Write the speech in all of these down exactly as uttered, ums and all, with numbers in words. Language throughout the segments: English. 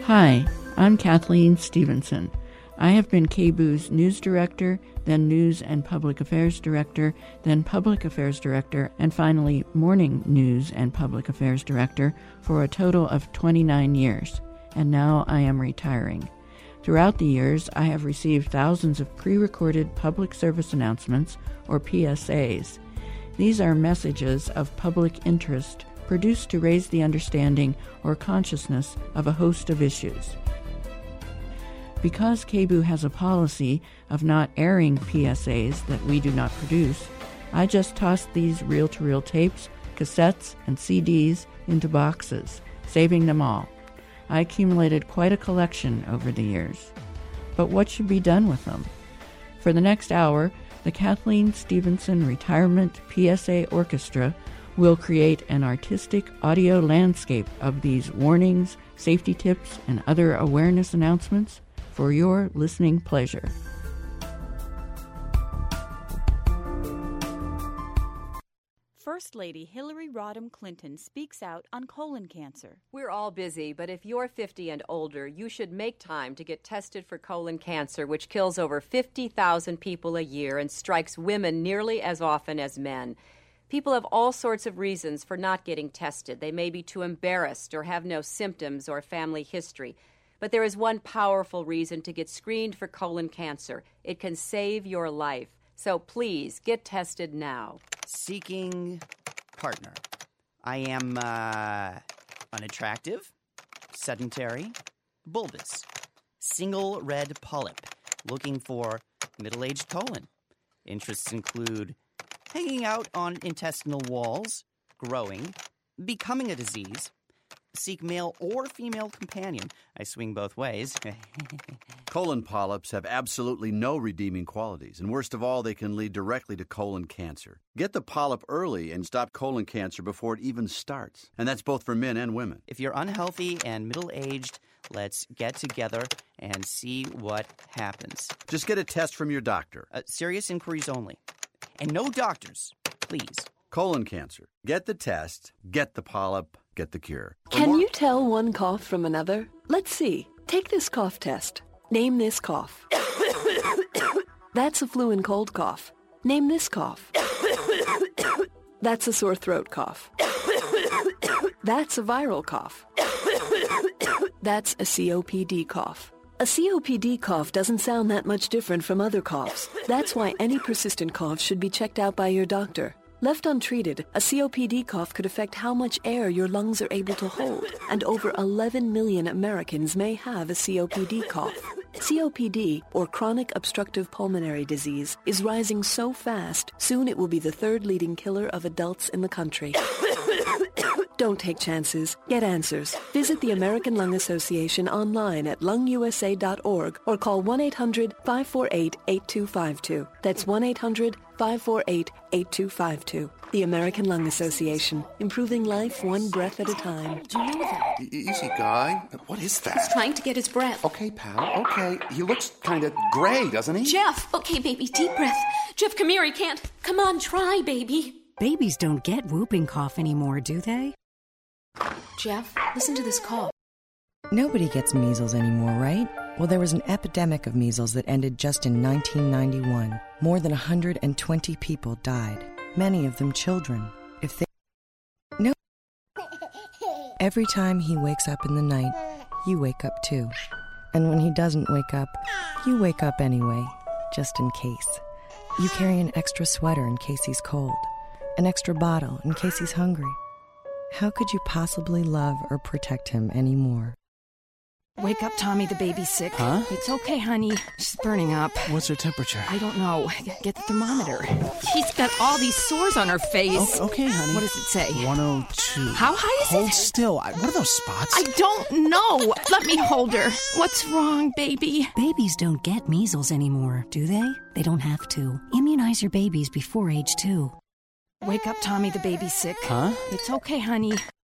Hi, I'm Kathleen Stevenson. I have been K B U's News Director, then News and Public Affairs Director, then Public Affairs Director, and finally Morning News and Public Affairs Director for a total of twenty-nine years, and now I am retiring. Throughout the years, I have received thousands of pre-recorded public service announcements, or P S As. These are messages of public interest produced to raise the understanding or consciousness of a host of issues. Because K B U has a policy of not airing P S As that we do not produce, I just tossed these reel-to-reel tapes, cassettes, and C Ds into boxes, saving them all. I accumulated quite a collection over the years. But what should be done with them? For the next hour, the Kathleen Stevenson Retirement P S A Orchestra will create an artistic audio landscape of these warnings, safety tips, and other awareness announcements for your listening pleasure. First Lady Hillary Rodham Clinton speaks out on colon cancer. We're all busy, but if you're fifty and older, you should make time to get tested for colon cancer, which kills over fifty thousand people a year and strikes women nearly as often as men. People have all sorts of reasons for not getting tested. They may be too embarrassed or have no symptoms or family history. But there is one powerful reason to get screened for colon cancer. It can save your life. So please, get tested now. Seeking partner. I am uh, unattractive, sedentary, bulbous, single red polyp, looking for middle-aged colon. Interests include hanging out on intestinal walls, growing, becoming a disease, seek male or female companion. I swing both ways. Colon polyps have absolutely no redeeming qualities, and worst of all, they can lead directly to colon cancer. Get the polyp early and stop colon cancer before it even starts. And that's both for men and women. If you're unhealthy and middle-aged, let's get together and see what happens. Just get a test from your doctor. Uh, serious inquiries only. And no doctors, please. Colon cancer. Get the test, get the polyp, get the cure. Can more- you tell one cough from another? Let's see. Take this cough test. Name this cough. That's a flu and cold cough. Name this cough. That's a sore throat cough. That's a viral cough. That's a C O P D cough. A C O P D cough doesn't sound that much different from other coughs. That's why any persistent cough should be checked out by your doctor. Left untreated, a C O P D cough could affect how much air your lungs are able to hold, and over eleven million Americans may have a C O P D cough. C O P D, or chronic obstructive pulmonary disease, is rising so fast, soon it will be the third leading killer of adults in the country. Don't take chances. Get answers. Visit the American Lung Association online at lung u s a dot org or call one eight hundred five four eight eight two five two. That's one eight hundred five four eight eight two five two. The American Lung Association. Improving life one breath at a time. Do you know that? E- easy, guy. What is that? He's trying to get his breath. Okay, pal. Okay. He looks kind of gray, doesn't he? Jeff! Okay, baby, deep breath. Jeff, come here. He can't. Come on, try, baby. Babies don't get whooping cough anymore, do they? Jeff, listen to this cough. Nobody gets measles anymore, right? Well, there was an epidemic of measles that ended just in nineteen ninety-one. More than one hundred twenty people died, many of them children. If they... No. Every time he wakes up in the night, you wake up too. And when he doesn't wake up, you wake up anyway, just in case. You carry an extra sweater in case he's cold, an extra bottle in case he's hungry. How could you possibly love or protect him anymore? Wake up, Tommy, the baby's sick. Huh? It's okay, honey. She's burning up. What's her temperature? I don't know. Get the thermometer. She's got all these sores on her face. O- okay, honey. What does it say? one oh two. How high is Hold it? Hold still. I, what are those spots? I don't know. Let me hold her. What's wrong, baby? Babies don't get measles anymore, do they? They don't have to. Immunize your babies before age two. Wake up, Tommy, the baby's sick. Huh? It's okay, honey.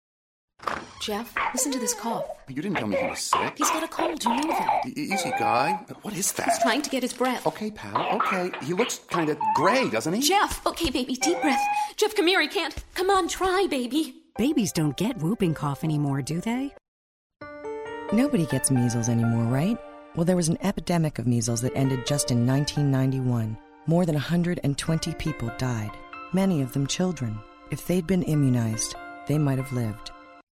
Jeff, listen to this cough. You didn't tell me he was sick. He's got a cold, you know that. E- easy, guy. What is that? He's trying to get his breath. Okay, pal. Okay. He looks kind of gray, doesn't he? Jeff! Okay, baby, deep breath. Jeff, come here. He can't. Come on, try, baby. Babies don't get whooping cough anymore, do they? Nobody gets measles anymore, right? Well, there was an epidemic of measles that ended just in nineteen ninety-one. More than one hundred twenty people died, many of them children. If they'd been immunized, they might have lived.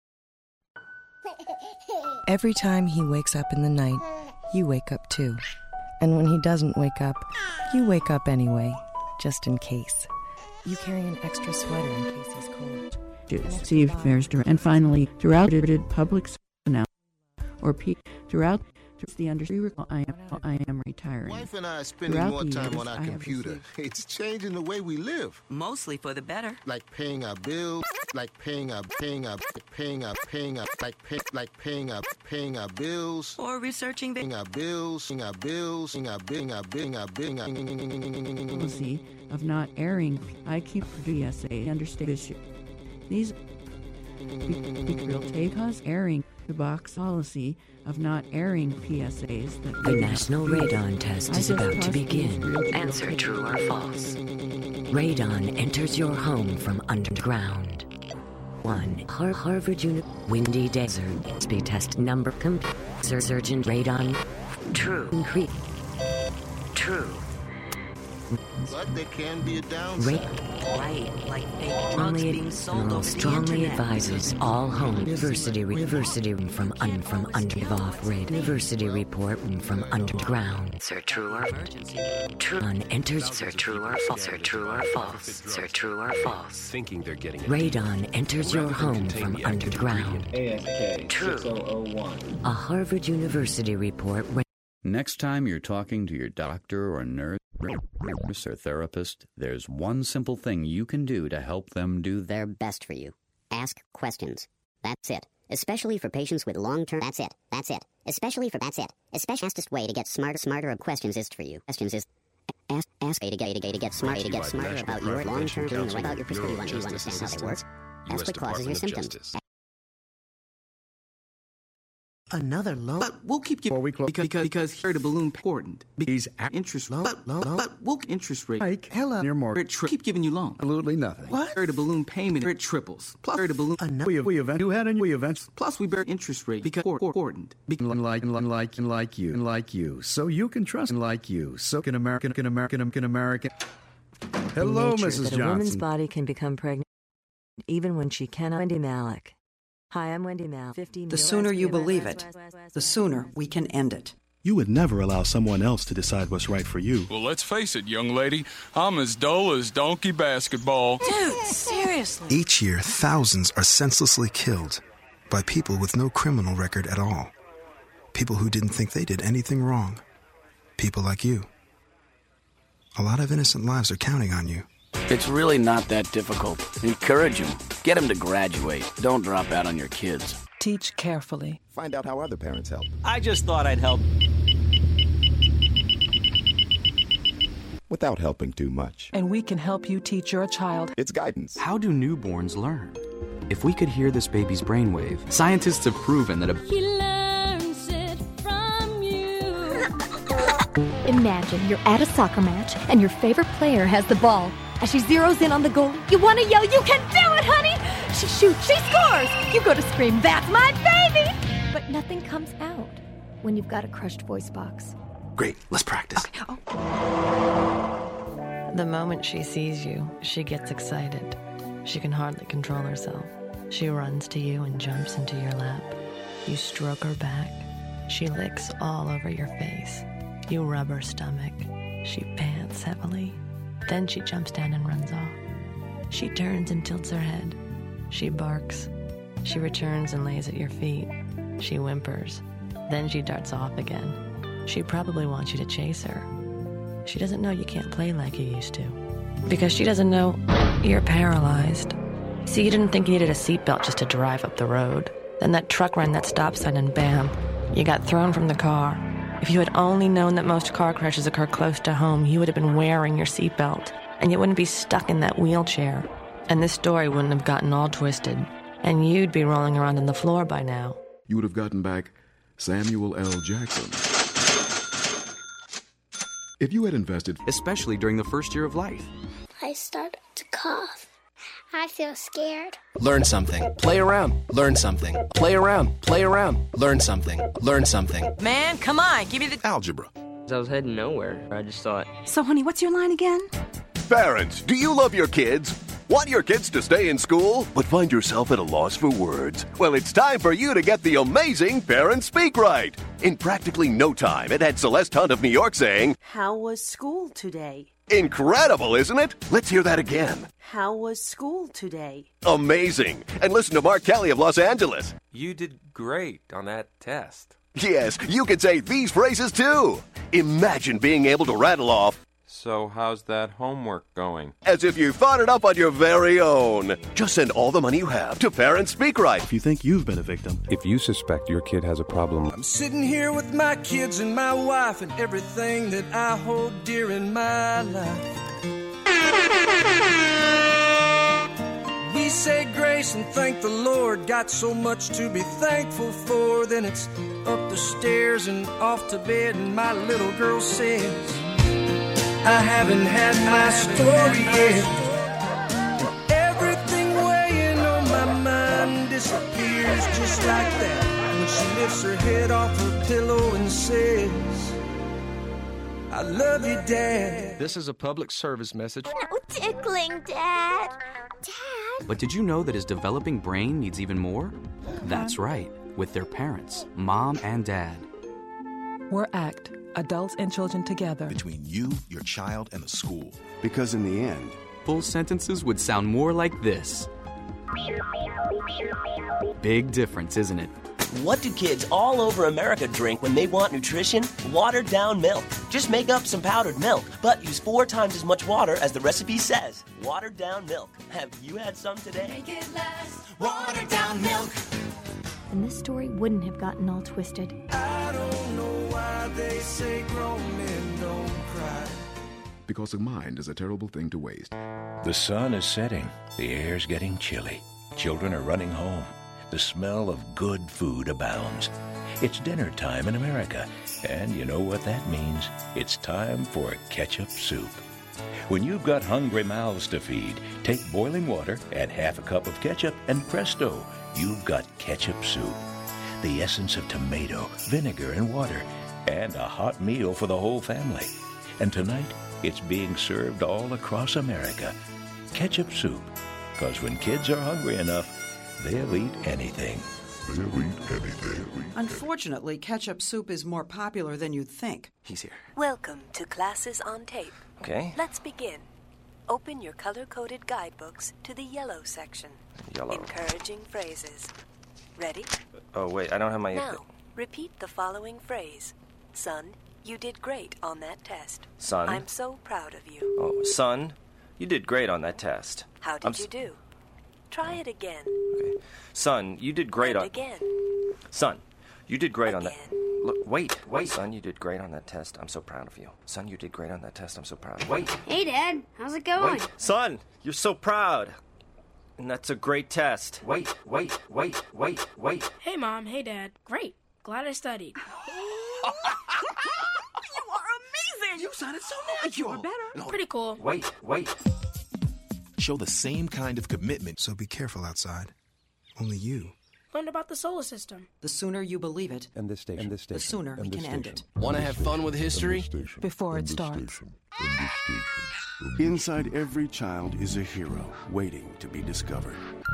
Every time he wakes up in the night, you wake up too. And when he doesn't wake up, you wake up anyway, just in case. You carry an extra sweater in case he's cold. Steve Mersder, and finally, throughout it, public announcement or P throughout the industry, I am I am retiring. Wife and I are spending Throughout more the time years, on our I have computer. received- It's changing the way we live. Mostly for the better. Like paying our bills, like paying our paying our paying our paying our like pay, like paying our paying our bills, Or researching paying our bills, paying our bills, paying our billing our billing our billing our Policy of not airing. I keep producing S A understand issue. These real tape cause airing the box policy of not airing P S As that The National Radon Test is about to begin. Answer true or false. Radon enters your home from underground. One. Har- Harvard Uni- Windy Desert. Speed test number. Computer surgeon radon. True. Increase. True. But there can be a downside. Right, like fake drugs being sold over strongly advises all home university university from un from under off rate university report from underground. Sir, true or true? On enters. Sir, true or false? Sir, true or false? Sir, true or false? Thinking they're getting it. Radon enters your home from underground. A S K True. six oh oh one. A Harvard University report. Next time you're talking to your doctor or nurse or therapist, there's one simple thing you can do to help them do their best for you. Ask questions. That's it. Especially for patients with long-term... That's it. That's it. Especially for... That's it. Especially fastest way to get smarter, smarter of questions is for you. Questions is... Ask, ask a to get, to get, to get smart, to get smarter about your long-term... About your prescription. You want to understand how they work. Ask what causes your symptoms. Another loan, but we'll keep you we close because because because here the balloon important. Because interest loan, but, loan, but we'll interest rate. Like hella, you're more. Tri- keep giving you loan. Absolutely nothing. What? Here the balloon payment it triples. Plus here the balloon. We we event you had and we events. Plus we bear interest rate because important. Because like like and like you and like you, so you can trust and like you, so can American can American can American. Hello, Nature, Missus that Johnson. A woman's body can become pregnant even when she cannot. Wendy Malick. Hi, I'm Wendy Malick. The sooner you believe it, the sooner we can end it. You would never allow someone else to decide what's right for you. Well, let's face it, young lady. I'm as dull as donkey basketball. Dude, seriously. Each year, thousands are senselessly killed by people with no criminal record at all. People who didn't think they did anything wrong. People like you. A lot of innocent lives are counting on you. It's really not that difficult. Encourage them. Get them to graduate. Don't drop out on your kids. Teach carefully. Find out how other parents help. I just thought I'd help. Without helping too much. And we can help you teach your child. It's guidance. How do newborns learn? If we could hear this baby's brainwave, scientists have proven that a... He learns it from you. Imagine you're at a soccer match and your favorite player has the ball. As she zeroes in on the goal, you want to yell, "You can do it, honey!" She shoots, she scores! You go to scream, "That's my baby!" But nothing comes out when you've got a crushed voice box. Great, let's practice. Okay. Oh. The moment she sees you, she gets excited. She can hardly control herself. She runs to you and jumps into your lap. You stroke her back. She licks all over your face. You rub her stomach. She pants heavily. Then she jumps down and runs off. She turns and tilts her head. She barks. She returns and lays at your feet. She whimpers. Then she darts off again. She probably wants you to chase her. She doesn't know you can't play like you used to. Because she doesn't know you're paralyzed. See, you didn't think you needed a seatbelt just to drive up the road. Then that truck ran that stop sign and bam, you got thrown from the car. If you had only known that most car crashes occur close to home, you would have been wearing your seatbelt. And you wouldn't be stuck in that wheelchair. And this story wouldn't have gotten all twisted. And you'd be rolling around on the floor by now. You would have gotten back Samuel L. Jackson. If you had invested... Especially during the first year of life. I started to cough. I feel scared. Learn something. Play around. Learn something. Play around. Play around. Learn something. Learn something. Man, come on. Give me the... Algebra. I was heading nowhere. I just thought... So, honey, what's your line again? Parents, do you love your kids? Want your kids to stay in school, but find yourself at a loss for words? Well, it's time for you to get the amazing Parents Speak Right. In practically no time, it had Celeste Hunt of New York saying, "How was school today?" Incredible, isn't it? Let's hear that again. How was school today? Amazing. And listen to Mark Kelly of Los Angeles. You did great on that test. Yes, you can say these phrases too. Imagine being able to rattle off, "So how's that homework going?" as if you thought it up on your very own. Just send all the money you have to Parents Speak Right. If you think you've been a victim, if you suspect your kid has a problem, I'm sitting here with my kids and my wife and everything that I hold dear in my life. We say grace and thank the Lord, got so much to be thankful for. Then it's up the stairs and off to bed, and my little girl says, I haven't had my story yet. Everything weighing on my mind disappears just like that when she lifts her head off her pillow and says, I love you, Dad. This is a public service message. No tickling, Dad. Dad? But did you know that his developing brain needs even more? That's right, with their parents, Mom and Dad. We're ACT, adults and children together. Between you, your child, and the school. Because in the end, full sentences would sound more like this. Big difference, isn't it? What do kids all over America drink when they want nutrition? Watered down milk. Just make up some powdered milk, but use four times as much water as the recipe says. Watered down milk. Have you had some today? Make it last. Watered down milk. And this story wouldn't have gotten all twisted. I don't know why they say grown men don't cry. Because a mind is a terrible thing to waste. The sun is setting. The air's getting chilly. Children are running home. The smell of good food abounds. It's dinner time in America, and you know what that means. It's time for ketchup soup. When you've got hungry mouths to feed, take boiling water, add half a cup of ketchup, and presto, you've got ketchup soup. The essence of tomato, vinegar, and water, and a hot meal for the whole family. And tonight, it's being served all across America. Ketchup soup, because when kids are hungry enough, they'll eat anything. They'll eat anything. Unfortunately, ketchup soup is more popular than you'd think. He's here. Welcome to Classes on Tape. Okay. Let's begin. Open your color-coded guidebooks to the yellow section. Yellow. Encouraging phrases. Ready? Oh, wait, I don't have my... Now, repeat the following phrase. Son, you did great on that test. Son? I'm so proud of you. Oh, son, you did great on that test. How did I'm you s- do? Try it again. Okay. Son, you did great and on... again. Son, you did great again. on that... Look, wait, wait. Son, you did great on that test. I'm so proud of you. Son, you did great on that test. I'm so proud of you. Wait. Hey, Dad. How's it going? Wait. Son, you're so proud. And that's a great test. Wait, wait, wait, wait, wait. Hey, Mom. Hey, Dad. Great. Glad I studied. You are amazing! You sounded so natural. You are better. No. Pretty cool. Wait, wait. Show the same kind of commitment. So be careful outside. Only you. Learned about the solar system. The sooner you believe it, and this station, and this station, the sooner and we can station, end it. Want to have fun with history? Before it starts. Inside every child is a hero waiting to be discovered.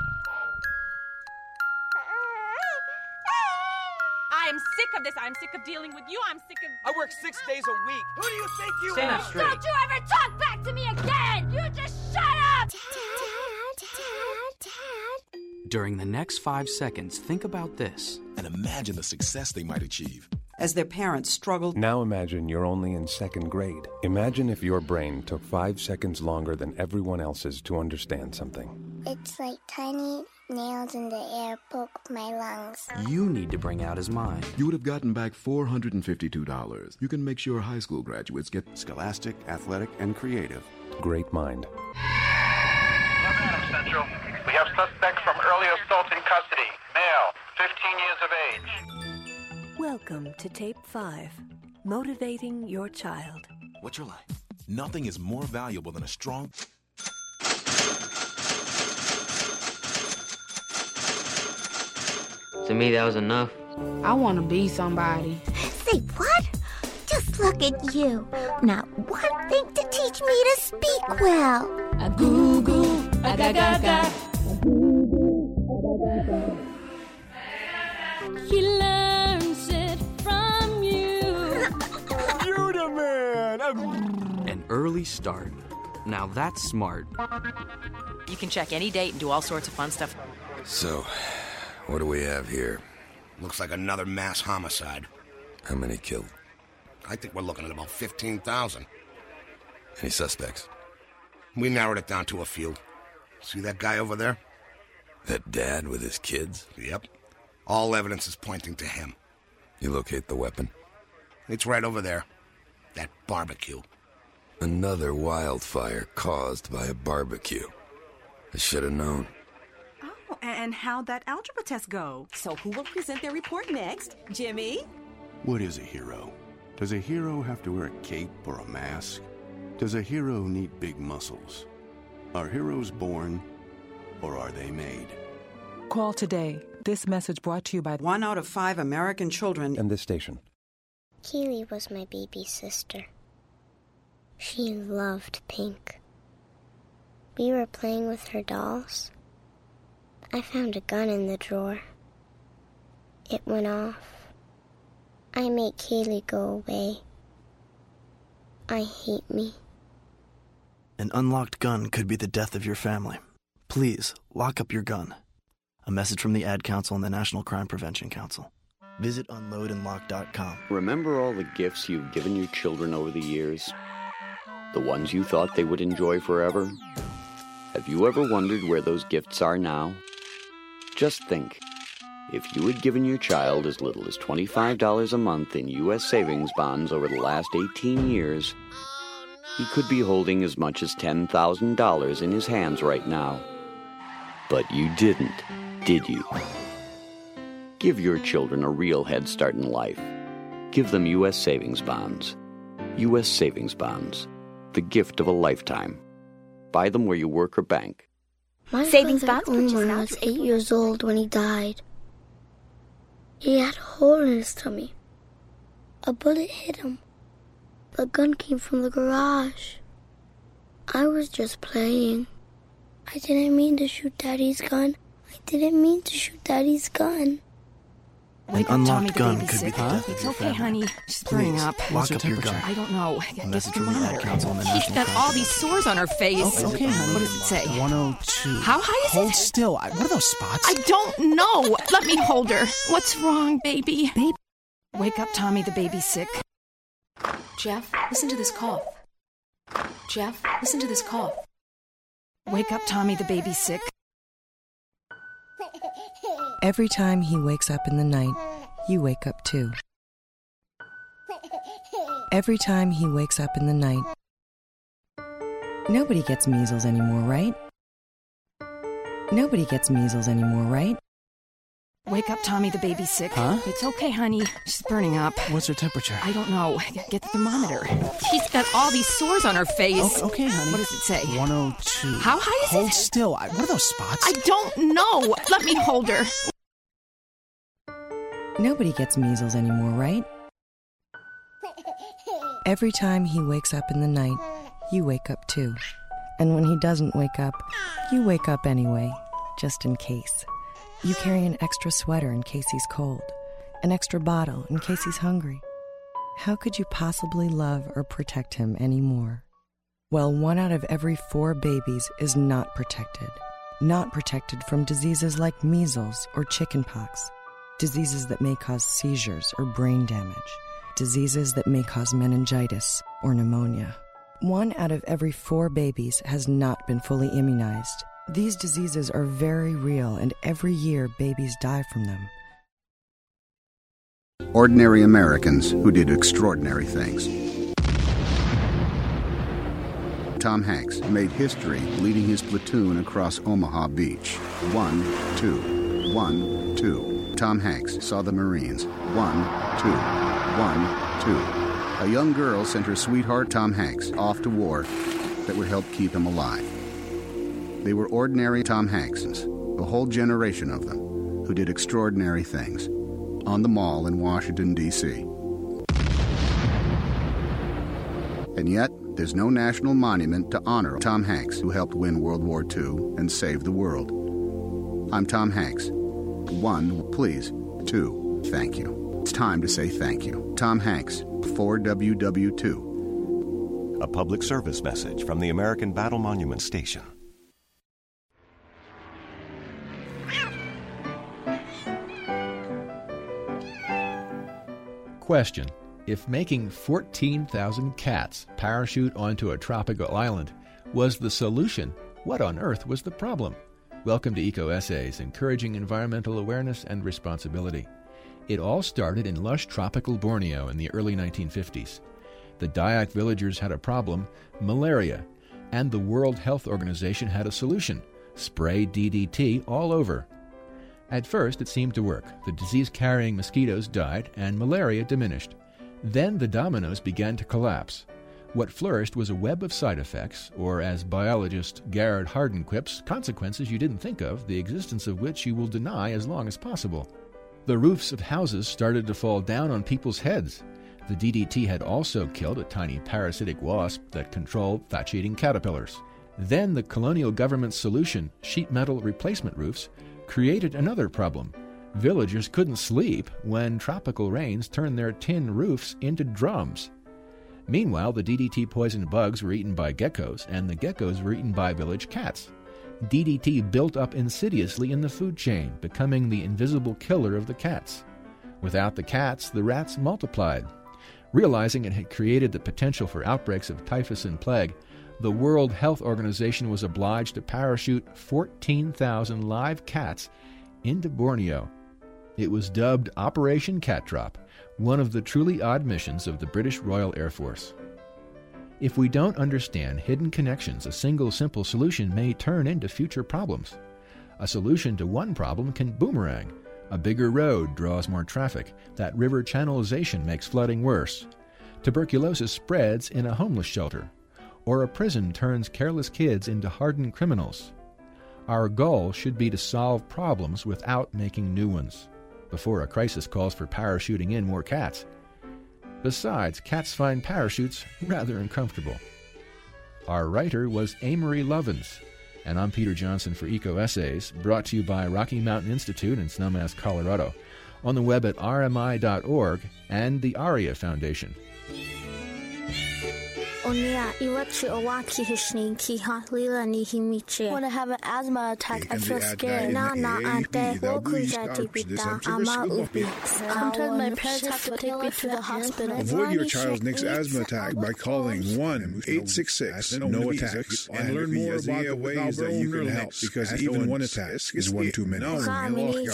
I am sick of this. I'm sick of dealing with you. I'm sick of... I work six days a week. Who do you think you Stand are? up straight. Don't you ever talk back to me again! You just shut up! Dad, Dad, Dad, Dad. During the next five seconds, think about this. And imagine the success they might achieve. As their parents struggled. Now imagine you're only in second grade. Imagine if your brain took five seconds longer than everyone else's to understand something. It's like tiny nails in the air poke my lungs. You need to bring out his mind. You would have gotten back four hundred fifty-two dollars. You can make sure high school graduates get scholastic, athletic, and creative. Great mind. Adams Central. We have suspects from early assault in custody. Male, fifteen years of age. Welcome to Tape five. Motivating your child. What's your line? Nothing is more valuable than a strong... To me, that was enough. I want to be somebody. Say what? Just look at you. Not one thing to teach me to speak well. A goo goo, a ga ga ga. He learns it from you. You the man. An early start. Now that's smart. You can check any date and do all sorts of fun stuff. So, what do we have here? Looks like another mass homicide. How many killed? I think we're looking at about fifteen thousand. Any suspects? We narrowed it down to a few. See that guy over there? That dad with his kids? Yep. All evidence is pointing to him. You locate the weapon? It's right over there. That barbecue. Another wildfire caused by a barbecue. I should have known. Oh, and how'd that algebra test go? So who will present their report next? Jimmy? What is a hero? Does a hero have to wear a cape or a mask? Does a hero need big muscles? Are heroes born, or are they made? Call today. This message brought to you by one out of five American children. And this station. Keely was my baby sister. She loved pink. We were playing with her dolls. I found a gun in the drawer. It went off. I made Kaylee go away. I hate me. An unlocked gun could be the death of your family. Please, lock up your gun. A message from the Ad Council and the National Crime Prevention Council. Visit unload and lock dot com. Remember all the gifts you've given your children over the years? The ones you thought they would enjoy forever? Have you ever wondered where those gifts are now? Just think. If you had given your child as little as twenty-five dollars a month in U S savings bonds over the last eighteen years, he could be holding as much as ten thousand dollars in his hands right now. But you didn't, did you? Give your children a real head start in life. Give them U S savings bonds. U S savings bonds. The gift of a lifetime. Buy them where you work or bank. My savings bonds Omar was eight years old when he died. He had a hole in his tummy. A bullet hit him. The gun came from the garage. I was just playing. I didn't mean to shoot Daddy's gun. I didn't mean to shoot Daddy's gun. An unlocked gun could be the death of It's your okay, family. honey. She's burning up. Lock up your gun. I don't know. A message from the Ad Council and the She's National got Crime all these sores on her face. Okay, okay, honey. What does it say? one oh two. How high is Hold it? still. I, what are those spots? I don't know. Let me hold her. What's wrong, baby? Baby. Wake up, Tommy. The baby's sick. Jeff, listen to this cough. Jeff, listen to this cough. Wake up, Tommy. The baby's sick. Every time he wakes up in the night, you wake up too. Every time he wakes up in the night. Nobody gets measles anymore, right? Nobody gets measles anymore, right? Wake up, Tommy. The baby's sick. Huh? It's okay, honey. She's burning up. What's her temperature? I don't know. Get the thermometer. She's got all these sores on her face. Okay, okay, honey. What does it say? one oh two. How high is Hold it? still. I, what are those spots? I don't know. Let me hold her. Nobody gets measles anymore, right? Every time he wakes up in the night, you wake up too. And when he doesn't wake up, you wake up anyway, just in case. You carry an extra sweater in case he's cold, an extra bottle in case he's hungry. How could you possibly love or protect him anymore? Well, one out of every four babies is not protected. Not protected from diseases like measles or chickenpox. Diseases that may cause seizures or brain damage. Diseases that may cause meningitis or pneumonia. One out of every four babies has not been fully immunized. These diseases are very real, and every year babies die from them. Ordinary Americans who did extraordinary things. Tom Hanks made history leading his platoon across Omaha Beach. One, two, one, two. Tom Hanks saw the Marines. One, two, one, two. A young girl sent her sweetheart Tom Hanks off to war that would help keep him alive. They were ordinary Tom Hankses, a whole generation of them, who did extraordinary things on the Mall in Washington, D C And yet, there's no national monument to honor Tom Hanks, who helped win World War Two and save the world. I'm Tom Hanks. One, please. Two, thank you. It's time to say thank you. Tom Hanks, four W W two. A public service message from the American Battle Monument Station. Question. If making fourteen thousand cats parachute onto a tropical island was the solution, what on earth was the problem? Welcome to Eco Essays, encouraging environmental awareness and responsibility. It all started in lush tropical Borneo in the early nineteen fifties. The Dayak villagers had a problem, malaria, and the World Health Organization had a solution: spray D D T all over. At first, it seemed to work. The disease-carrying mosquitoes died, and malaria diminished. Then the dominoes began to collapse. What flourished was a web of side effects, or as biologist Garrett Hardin quips, consequences you didn't think of, the existence of which you will deny as long as possible. The roofs of houses started to fall down on people's heads. The D D T had also killed a tiny parasitic wasp that controlled thatch-eating caterpillars. Then the colonial government's solution, sheet metal replacement roofs, created another problem. Villagers couldn't sleep when tropical rains turned their tin roofs into drums. Meanwhile, the D D T-poisoned bugs were eaten by geckos, and the geckos were eaten by village cats. D D T built up insidiously in the food chain, becoming the invisible killer of the cats. Without the cats, the rats multiplied. Realizing it had created the potential for outbreaks of typhus and plague, the World Health Organization was obliged to parachute fourteen thousand live cats into Borneo. It was dubbed Operation Cat Drop, one of the truly odd missions of the British Royal Air Force. If we don't understand hidden connections, a single simple solution may turn into future problems. A solution to one problem can boomerang. A bigger road draws more traffic. That river channelization makes flooding worse. Tuberculosis spreads in a homeless shelter. Or a prison turns careless kids into hardened criminals. Our goal should be to solve problems without making new ones, before a crisis calls for parachuting in more cats. Besides, cats find parachutes rather uncomfortable. Our writer was Amory Lovins, and I'm Peter Johnson for Eco Essays, brought to you by Rocky Mountain Institute in Snowmass, Colorado, on the web at r m i dot org and the ARIA Foundation. When I have an asthma attack, I feel scared. Nah, nah, ante. Sometimes my parents have to take me to the hospital. Avoid your child's next asthma attack by calling one eight six six no attacks and learn more about the ways that you can help, because even one attack is one too many. I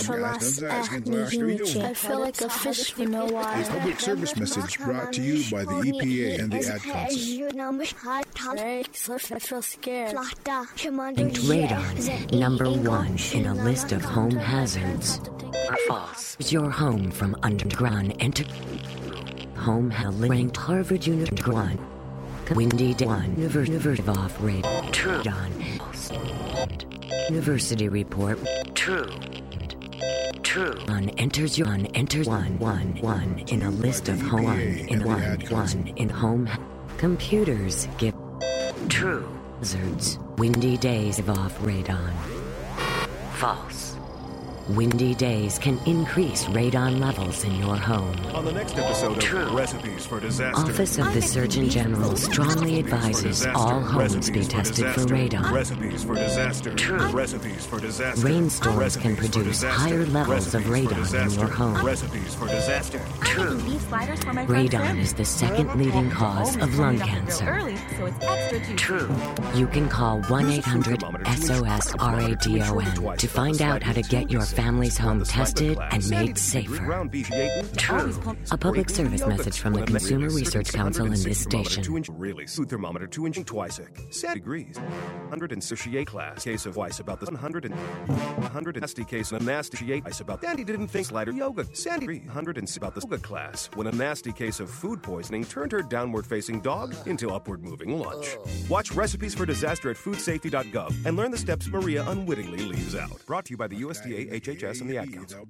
feel like a fish, you know why? A public service message brought to you by the E P A and the Ad Council. I feel scared. And radon, number one in a list of home hazards. False. Your home from underground enter. Home held ranked Harvard University. Windy one. University off rate. True. University report. True. True. On enters your on enters one one one in a list of home in one one in home. Computers give true hazards. Windy days of off radon. False. Windy days can increase radon levels in your home. On the next episode of True. Recipes for Disaster. Office of the Surgeon General strongly advises all homes be tested for radon. Recipes for disaster. True. Recipes for disaster. Rainstorms Recipes can produce higher levels of radon in your home. Recipes for disaster. True. Radon is the second leading cause of lung cancer. True. You can call one eight hundred S O S R A D O N to find out how to get your family's home tested and made safer. True. A public service message from the Consumer Research Council and this station. Really, food thermometer two inch twice it. Set degrees. one hundred sixty-eight class case of ice about the one hundred and one hundred nasty case of nasty ice about Sandy didn't think slider yoga. Sandy one hundred and about the yoga class when a nasty case of food poisoning turned her downward facing dog into upward moving lunch. Watch Recipes for Disaster at food safety dot gov and learn the steps Maria unwittingly leaves out. Brought to you by the U S D A, H H S and the Ad Council.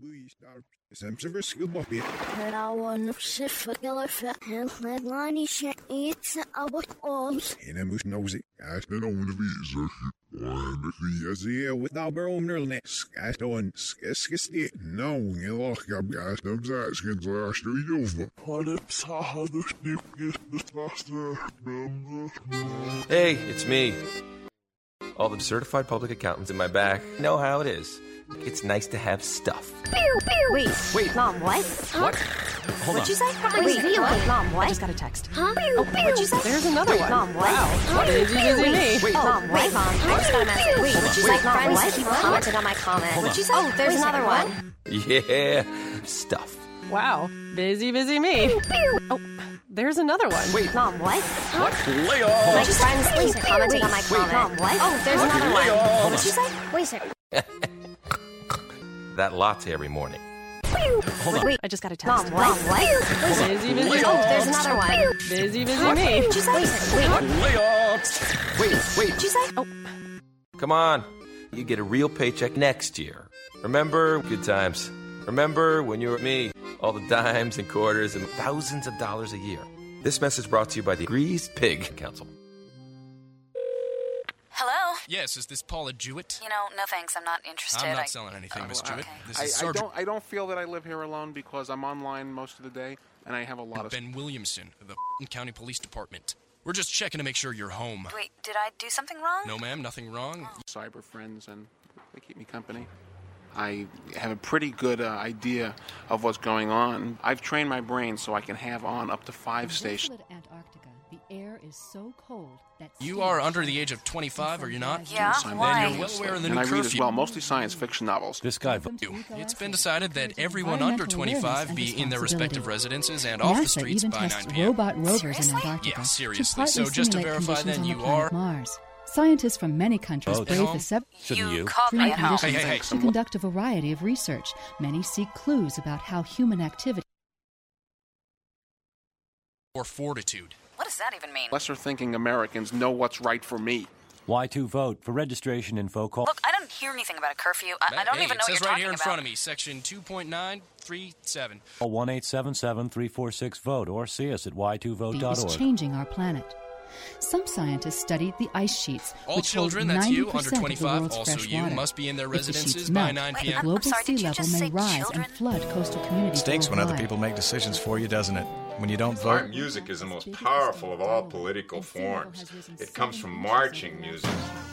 Hey, it's me. All the certified public accountants in my back know how it is. It's nice to have stuff. Wait, wait, Mom, what? What? Hold What'd on. you say? Wait, wait, what? Mom, what? I just got a text. Huh? Oh, what'd you say? There's another wait, one. Mom, what? Wow. What? Busy, busy wait, me. Wait, oh, Mom, what? Wait, Mom, I just got a message. Wait, what'd you say? Mom, friends what? keep commenting on my comment. Hold What'd you say? on. Oh, there's Wait, another one. Yeah, stuff. Wow. Busy, busy me. Oh, there's another one. Wait. Mom, what? What? Lay off. My friends keep commenting on my comment. Mom, what? Oh, there's What? another Lay one. off. What'd you say? Wait a second. That latte every morning. Hold on. Wait, I just got a text. Mom, what? Mom, what? Busy, busy. Oh, there's another one. Busy, busy What? me. What'd you say? Wait a second. Wait, what? Lay off. Wait, wait. What'd you say? Oh. Come on. You get a real paycheck next year. Remember good times. Remember when you were with me. All the dimes and quarters and thousands of dollars a year. This message brought to you by the Greased Pig Council. Hello? Yes, is this Paula Jewett? You know, no thanks, I'm not interested. I'm not I... selling anything, Oh, Miss Jewett. okay. This I, is I Sergeant don't. I don't feel that I live here alone because I'm online most of the day, and I have a lot of. Ben Williamson of the f***ing County Police Department. We're just checking to make sure you're home. Wait, did I do something wrong? No, ma'am, nothing wrong. Cyber friends, and they keep me company. I have a pretty good uh, idea of what's going on. I've trained my brain so I can have on up to five stations. Antarctica, the air is so cold that You are under the age of twenty-five, are you not? Yeah, why? Then you're well aware of the and new I read as curfew. well, mostly science fiction novels. This guy you. It's been decided that everyone under twenty-five be in their respective residences and off the NASA streets even by tests nine p.m. robot rovers in Seriously? Antarctica Yeah, to seriously. partly So just to simulate verify, conditions then on the you planet are. Mars. Scientists from many countries Oh, brave home? the seven Shouldn't you? called me extreme at home. conditions Hey, hey, hey. to conduct a variety of research. Many seek clues about how human activity Or fortitude. What does that even mean? Lesser thinking Americans know what's right for me. Y two vote. For registration info, call. Look, I don't hear anything about a curfew. I, I don't hey, even know it what says you're right talking here in about. front of me, section two point nine three seven. Call one eight seven seven, three four six, vote or see us at y two vote dot is org. changing our planet. Some scientists studied the ice sheets, All which children, hold that's ninety you, under percent of the twenty-five, world's also fresh you, water. must be in their If the sheets residences by melt, nine the p.m. global I'm sorry, sea did you level just may say rise children? and flood coastal communities Stinks when other worldwide. people make decisions for you, doesn't it? When you don't Our vote. music is the most powerful of all political forms. It comes from marching music.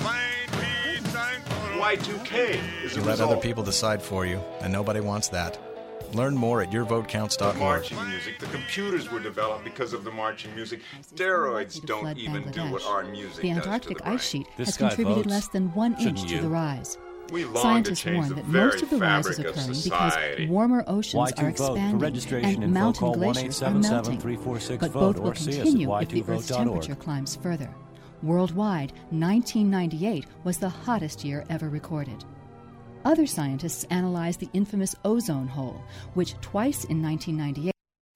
Y two K is a You let result. other people decide for you, and nobody wants that. Learn more at your vote counts dot org. Marching music. The computers were developed because of the marching music. Steroids don't flood even do what Bangladesh. our music The does to Antarctic the brain. ice sheet This has guy contributed votes. less than one Shouldn't inch you? to the rise. We long to Scientists change warn the that very most of the rise is fabric of occurring society. because warmer oceans Y are two vote. For expanding registration and info, mountain call one eight glaciers are seven seven, melting. three four six, But vote both or will see us at continue y if two the vote Earth's dot org. temperature climbs further. Worldwide, nineteen ninety-eight was the hottest year ever recorded. Other scientists analyzed the infamous ozone hole, which twice in nineteen ninety-eight.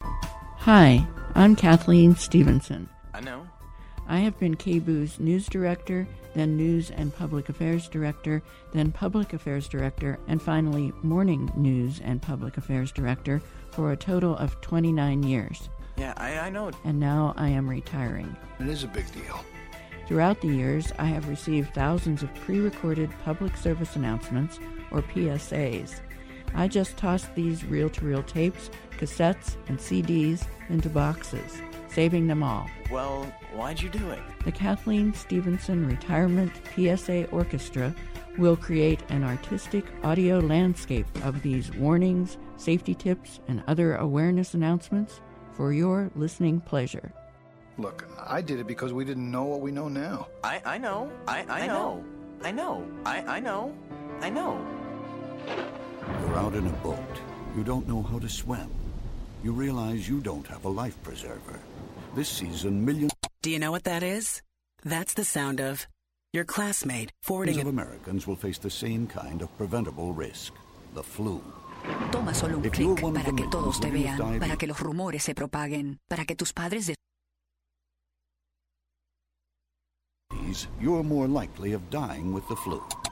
Hi, I'm Kathleen Stevenson. I know. I have been K B U's news director, then news and public affairs director, then public affairs director, and finally morning news and public affairs director for a total of twenty-nine years. Yeah, I, I know. And now I am retiring. It is a big deal. Throughout the years, I have received thousands of pre-recorded public service announcements, or P S As. I just tossed these reel-to-reel tapes, cassettes, and C Ds into boxes, saving them all. Well, why'd you do it? The Kathleen Stevenson Retirement P S A Orchestra will create an artistic audio landscape of these warnings, safety tips, and other awareness announcements for your listening pleasure. Look, I did it because we didn't know what we know now. I, I know. I, I, I know. I know. I, I know. I know. You're out in a boat. You don't know how to swim. You realize you don't have a life preserver. This season, millions Do you know what that is? That's the sound of your classmate forwarding of it. Americans will face the same kind of preventable risk, the flu. Toma solo un If you're clic one of para the que todos te millions living vean, with para que los rumores se propaguen, para que tus padres... De diabetes, you're more likely of dying with the flu.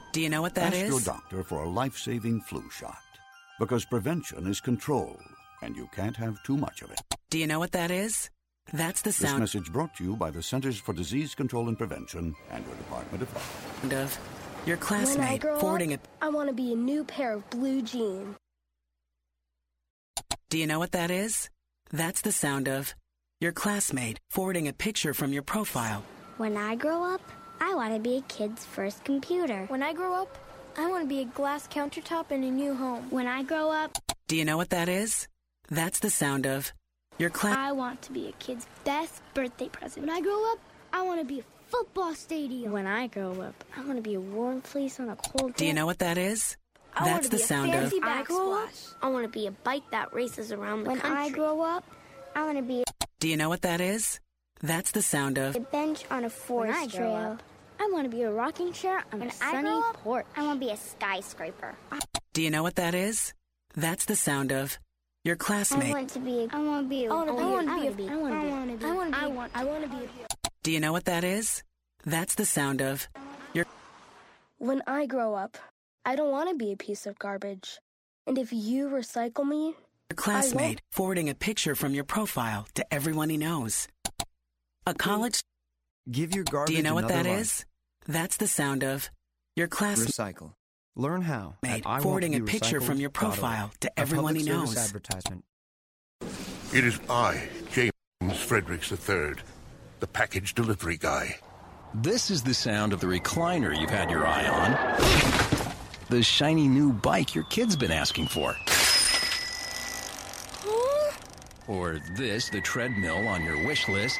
Do you know what that Ask is? your doctor for a life-saving flu shot. Because prevention is control, and you can't have too much of it. Do you know what that is? That's the This sound message brought to you by the Centers for Disease Control and Prevention and your Department of Health. of your When I classmate grow forwarding up, I want to be a new pair of blue jeans. a... Do you know what that is? That's the sound of your classmate forwarding a picture from your profile. When I grow up, I want to be a kid's first computer. When I grow up, I want to be a glass countertop in a new home. When I grow up, Do you know what that is? That's the sound of your class... I want to be a kid's best birthday present. When I grow up, I want to be a football stadium. When I grow up, I want to be a warm fleece on a cold Do you know what that is? I That's want to the be a sound fancy of... I grow up, I want to be a bike that races around the when country. When I grow up, I want to be Do you know what that is? That's the sound of... a bench on a forest trail. Up, I want to be a rocking chair on when a sunny up, porch. I want to be a skyscraper. Do you know what that is? That's the sound of your classmate. I want to be. A, I want to be. A, I want to be. I want to be. I want to be. I want to be. I want. I want to be. Do you know what that is? That's the sound of your. When I grow up, I don't want to be a piece of garbage. And if you recycle me, your classmate forwarding a picture from your profile to everyone he knows. A college. Give your garbage. Do you know what that life. is? That's the sound of your classmate. Recycle. Learn how. Mate, forwarding a picture from your profile to everyone he knows. Advertisement. It is I, James Fredericks the Third, the package delivery guy. This is the sound of the recliner you've had your eye on. The shiny new bike your kid's been asking for. Or this, the treadmill on your wish list.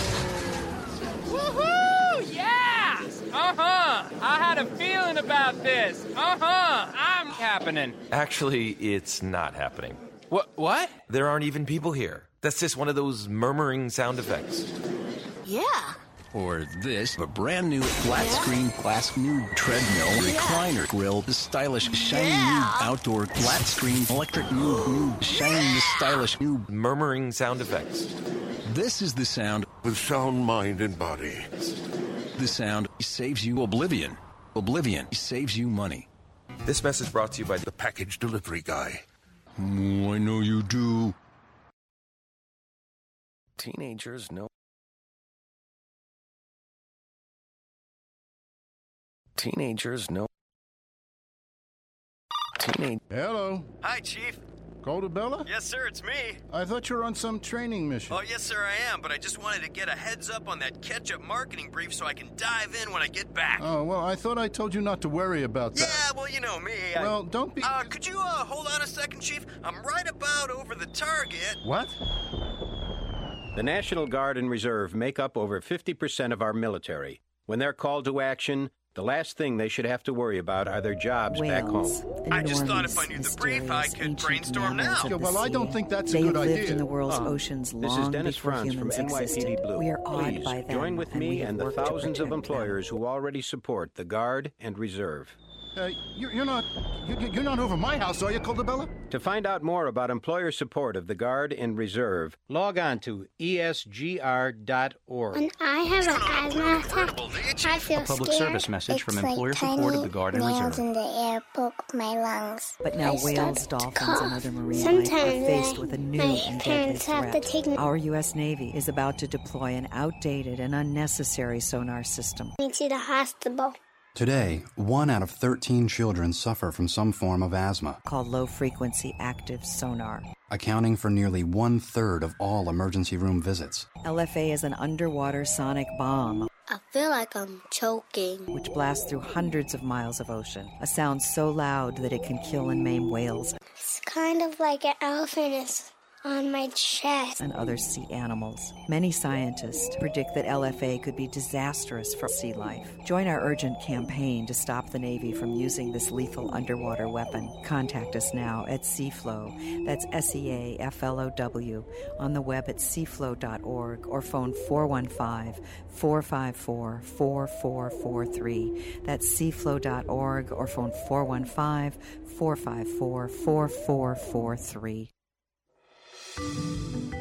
Woohoo! Yeah! Uh-huh! I had a feeling about this. Uh-huh! I'm happening. Actually, it's not happening. What? What? There aren't even people here. That's just one of those murmuring sound effects. Yeah. Or this, a brand new flat screen glass new treadmill, yeah. recliner grill, the stylish shiny yeah. new outdoor flat screen electric new new shiny stylish new murmuring sound effects. This is the sound with sound mind and body. The sound saves you oblivion. Oblivion saves you money. This message brought to you by the package delivery guy. Oh, I know you do. Teenagers know. Teenagers know. Teenage. Hello. Hi, Chief. Caldabella? Yes, sir, it's me. I thought you were on some training mission. Oh, yes, sir, I am, but I just wanted to get a heads up on that ketchup marketing brief so I can dive in when I get back. Oh, well, I thought I told you not to worry about that. Yeah, well, you know me. I... Well, don't be... Uh, could you, uh, hold on a second, Chief? I'm right about over the target. What? The National Guard and Reserve make up over fifty percent of our military. When they're called to action, the last thing they should have to worry about are their jobs Whales, back home. I just thought if I knew the brief, I could brainstorm now. Yeah, well, I don't think that's they a good lived idea. in the world's Uh, oceans long this is Dennis before Franz from humans N Y P D existed. Blue. We are awed Please by them, join with and me we have and the worked to thousands of protect them. employers who already support the Guard and Reserve. Uh, you're, you're not you're, you're not over my house, are you, Caldabella? To find out more about employer support of the Guard and Reserve, log on to E S G R dot org. When I have an asthma attack, I feel A public scared. service message it's from like employer tiny support of the Guard and nails Reserve. in the air poke my lungs. But now I start whales, to dolphins, cough. and other marine Sometimes life are faced I- with a new my and deadly parents have threat. to take me. Our U S Navy is about to deploy an outdated and unnecessary sonar system. Me to the hospital. Today, one out of thirteen children suffer from some form of asthma, Called low-frequency active sonar. accounting for nearly one-third of all emergency room visits. L F A is an underwater sonic bomb I feel like I'm choking. which blasts through hundreds of miles of ocean. A sound so loud that it can kill and maim whales It's kind of like an elephant is on my chest. and other sea animals. Many scientists predict that L F A could be disastrous for sea life. Join our urgent campaign to stop the Navy from using this lethal underwater weapon. Contact us now at Seaflow, that's S E A F L O W, on the web at seaflow dot org or phone four one five, four five four, four four four three. That's seaflow dot org or phone four one five, four five four, four four four three.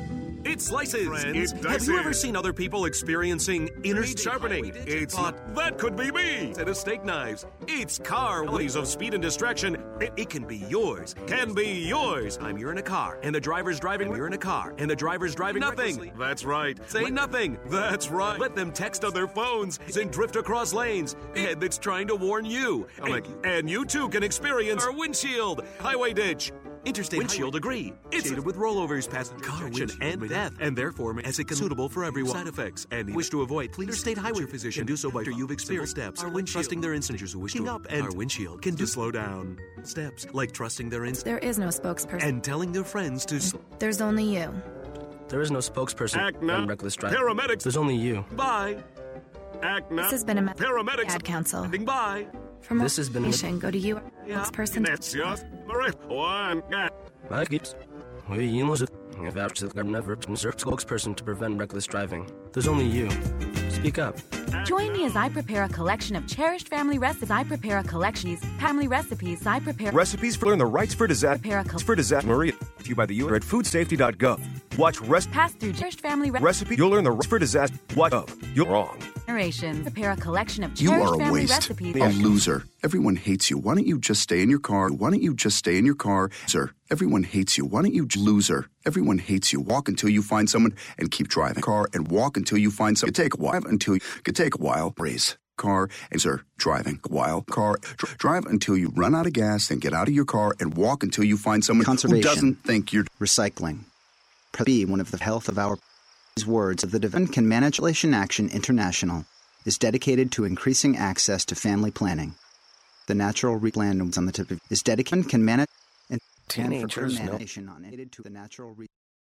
It slices. Friends, It Have you ever seen other people experiencing inner sharpening? It's thought, that could be me. Instead of steak knives, it's car ways of speed and distraction. It, it can be yours. Can be yours. I'm you're in a car, and the driver's driving. You're in a car, and the driver's driving nothing. That's right. Say nothing. That's right. Let them text on their phones and drift across lanes. And it's trying to warn you. And, and you too can experience our windshield. Highway ditch. Interstate windshield agree. It's shaded with rollovers, passenger protection, and death, and therefore as it can suitable for everyone. Side effects and wish to avoid. Please interstate highway physician do so by after you've experienced steps. Our windshield trusting their instinctors who wish to up, and our windshield can do slow down. Steps like trusting their instincts. There is no spokesperson. And telling their friends to. There's only you. There is no spokesperson. Acna. On reckless driving. Paramedics. There's only you. Bye. Acna. This has been a paramedics. Ad council. Bye. For more this has been information, go to you. Spokesperson. That's just one guy. My keeps. We use it. Vouch that I've never been a spokesperson to prevent reckless driving. There's only you. Speak up. Join me as I prepare a collection of cherished family recipes. I prepare a collection of family recipes. I prepare recipes for learn the rights for disaster. Prepare a col- for disaster. Maria, to you by the U S at food safety dot gov. Watch rest. Pass through cherished family re- recipe. You'll learn the rights for disaster. What up? You're wrong. Generations. Prepare a collection of You cherished are a family waste. recipes. A loser. Everyone hates you. Why don't you just stay in your car? Why don't you just stay in your car? Sir, everyone hates you. Why don't you loser? Everyone hates you. Walk until you find someone and keep driving. Car and walk until you find someone. It take a while until you could take a while. Race. Car and sir, driving a while. Car. Dr- drive until you run out of gas, then get out of your car and walk until you find someone who doesn't think you're recycling. Be one of the health of our these words of the Devon Can Manipulation Action International is dedicated to increasing access to family planning. The natural land on the tip of is dedicated can manage and teenagers and know on it to the natural re-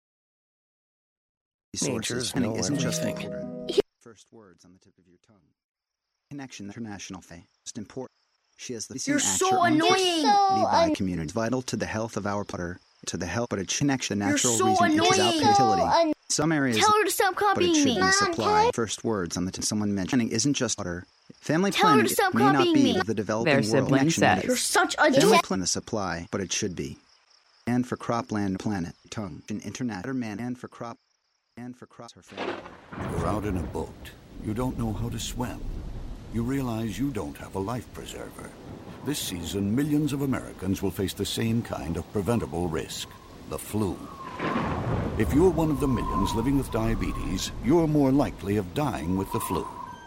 resources. Planning isn't everything. just important. First words on the tip of your tongue. Connection International Faye. Most important. She is the You're so annoying. So an- community vital to the health of our putter. To the health, but it connects the natural You're so reason annoying. is out So utility. un- Some areas, Tell her to stop but it copying should me. be Mom, supply. tell- First words on the t- someone mentioning isn't just water. Family Tell her planning to stop may not copying be me. of the developing Their world. sibling Connection says. is- You're such a Family dick. plan the supply, but it should be. And for cropland planet tongue an internet man and for crop and for crops her family. You're out in a boat. You don't know how to swim. You realize you don't have a life preserver. This season, millions of Americans will face the same kind of preventable risk, the flu. If you're one of the millions living with diabetes, you're more likely of dying with the flu.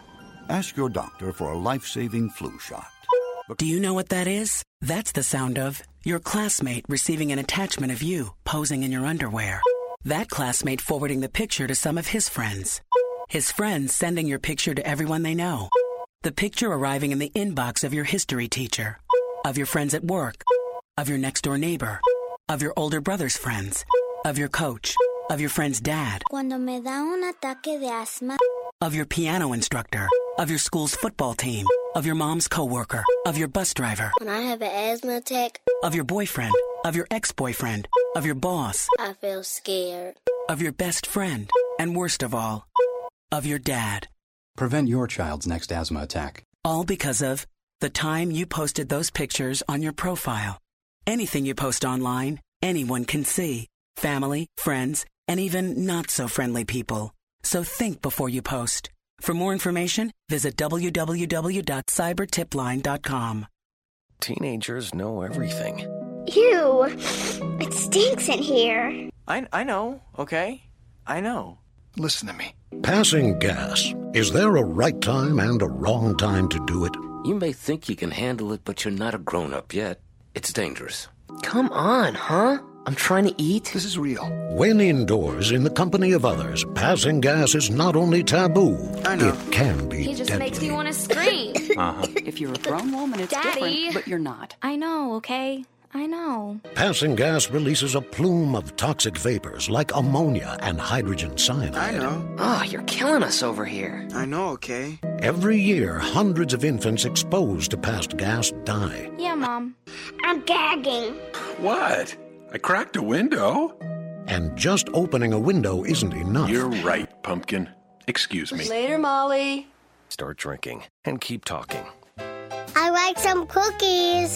Ask your doctor for a life-saving flu shot. Do you know what that is? That's the sound of your classmate receiving an attachment of you posing in your underwear. That classmate forwarding the picture to some of his friends. His friends sending your picture to everyone they know. The picture arriving in the inbox of your history teacher, of your friends at work, of your next-door neighbor, of your older brother's friends, of your coach, of your friend's dad, Cuando me da un ataque de asma. of your piano instructor, of your school's football team, of your mom's coworker, of your bus driver, When I have an asthma attack, of your boyfriend, of your ex-boyfriend, of your boss, I feel scared. of your best friend, and worst of all, of your dad. Prevent your child's next asthma attack. All because of the time you posted those pictures on your profile. Anything you post online, anyone can see. Family, friends, and even not-so-friendly people. So think before you post. For more information, visit w w w dot cyber tip line dot com. Teenagers know everything. Ew, it stinks in here. I, I know, okay? I know. Listen to me. Passing gas. Is there a right time and a wrong time to do it? You may think you can handle it, but you're not a grown-up yet. It's dangerous. Come on, huh? I'm trying to eat. This is real. When indoors in the company of others, passing gas is not only taboo, I know. it can be He just deadly. makes me want to scream. Uh-huh. If you're a grown woman, it's Daddy. different, but you're not. I know, okay? I know. Passing gas releases a plume of toxic vapors like ammonia and hydrogen cyanide. I know. Ah, oh, you're killing us over here. I know, okay? Every year, hundreds of infants exposed to passed gas die. Yeah, Mom. I'm gagging. What? I cracked a window? And just opening a window isn't enough. You're right, Pumpkin. Excuse me. Later, Molly. Start drinking and keep talking. I like some cookies.